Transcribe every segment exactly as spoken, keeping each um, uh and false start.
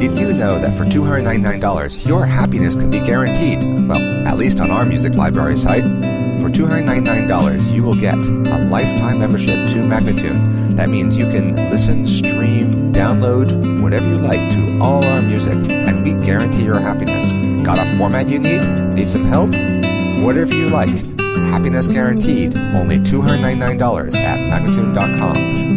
Did you know that for two hundred ninety-nine dollars, your happiness can be guaranteed? Well, at least on our music library site. For two hundred ninety-nine dollars, you will get a lifetime membership to Magnatune. That means you can listen, stream, download, whatever you like to all our music, and we guarantee your happiness. Got a format you need? Need some help? Whatever you like. Happiness guaranteed. Only two hundred ninety-nine dollars at Magnatune dot com.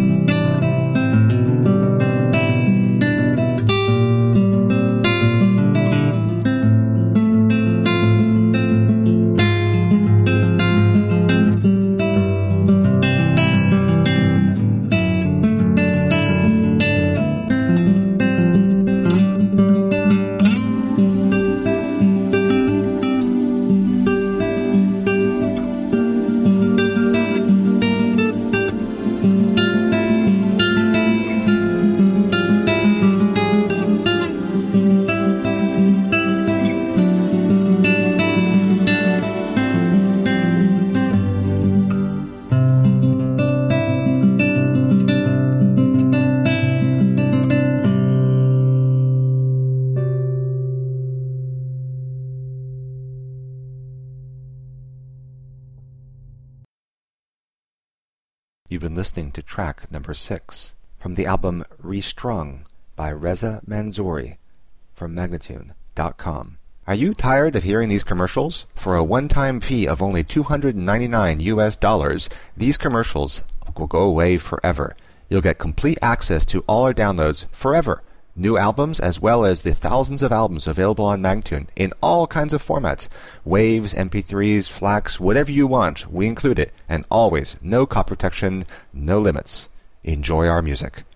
You've been listening to track number six from the album Restrung by Reza Manzouri from Magnatune dot com. Are you tired of hearing these commercials? For a one-time fee of only two hundred ninety-nine U S dollars, these commercials will go away forever. You'll get complete access to all our downloads forever. New albums as well as the thousands of albums available on Magnatune in all kinds of formats. Waves, M P threes, FLACs, whatever you want, we include it. And always, no copy protection, no limits. Enjoy our music.